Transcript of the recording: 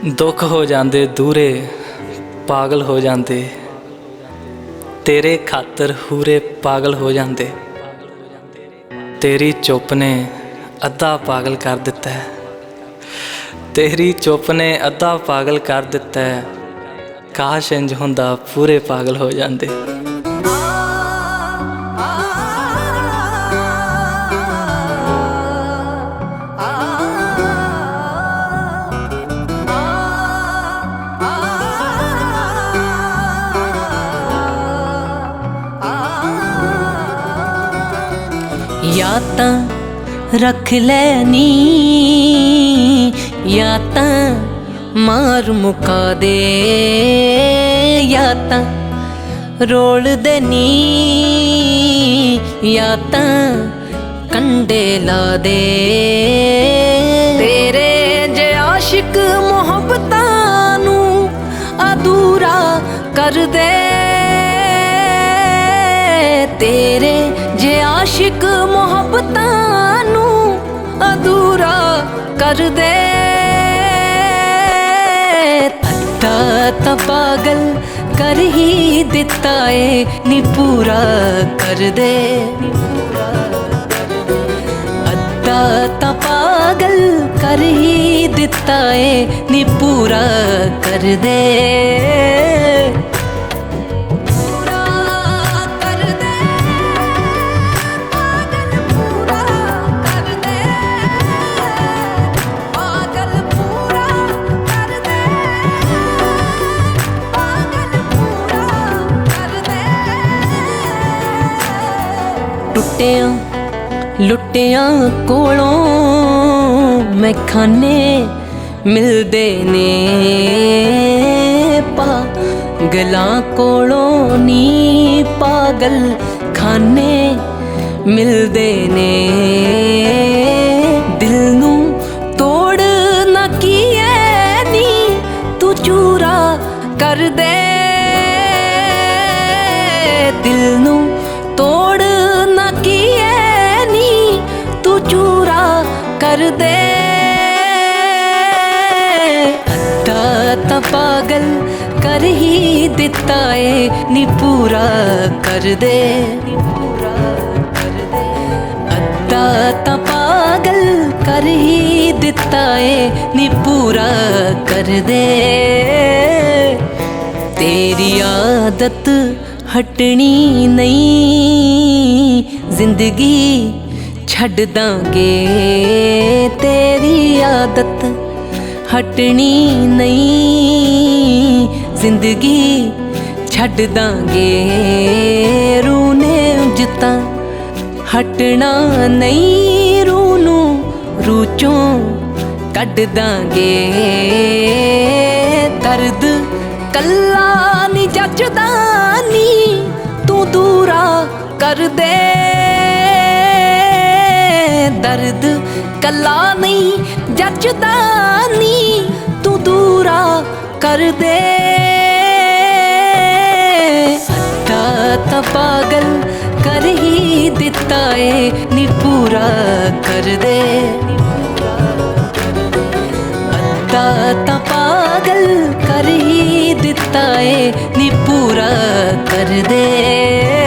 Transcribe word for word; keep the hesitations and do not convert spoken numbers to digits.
दुख हो जाते दूरे पागल हो जाते, तेरे खातर हूरे पागल हो जाते। तेरी चुप ने अद्धा पागल कर दिता है, तेरी चुप ने अद्धा पागल कर दिता है। काश इंज हुंदा पूरे पागल हो जाते। या तां रख लैनी या तां मार मुका दे, या तां रोल देनी या तां कंडे ला दे। तेरे जे आशिक मुहब्बतां नू अधूरा कर दे, तेरे जे आशिक मुहब्बतां नू अधूरा कर दे। अद्धा तां पागल कर ही दिता है नी पूरा कर दे। अद्धा तां पागल कर ही दिता है नी पूरा कर दे। टुटिया लुटिया कोलों मैं खाने मिलदे ने, पागलां कोलों नी पागल खाने मिलदे ने। दिल नू तोड़ ना कीए नी तू चूरा कर दे, दिल नू तोड़ ना कीए नी तू चूरा कर दे। अद्धा तां पागल कर ही दिता है नी पूरा कर दे। अद्धा तां पागल कर ही दिता है नी पूरा कर दे। तेरी आदत हटनी नहीं जिंदगी छड्ड दांगे, तेरी आदत हटनी नहीं जिंदगी छड्ड दांगे। रूने उजता हटना नहीं, रूनू रूचों कड्ड दांगे। दर्द कल्ला नी जचदा नी तू दूरा कर दे, दर्द कल्ला नहीं जचदा नी तू दूरा कर दे। अद्धा तां पागल कर ही दिता है नी पूरा कर दे। अद्धा तां पागल कर ही दिता है नी पूरा कर दे।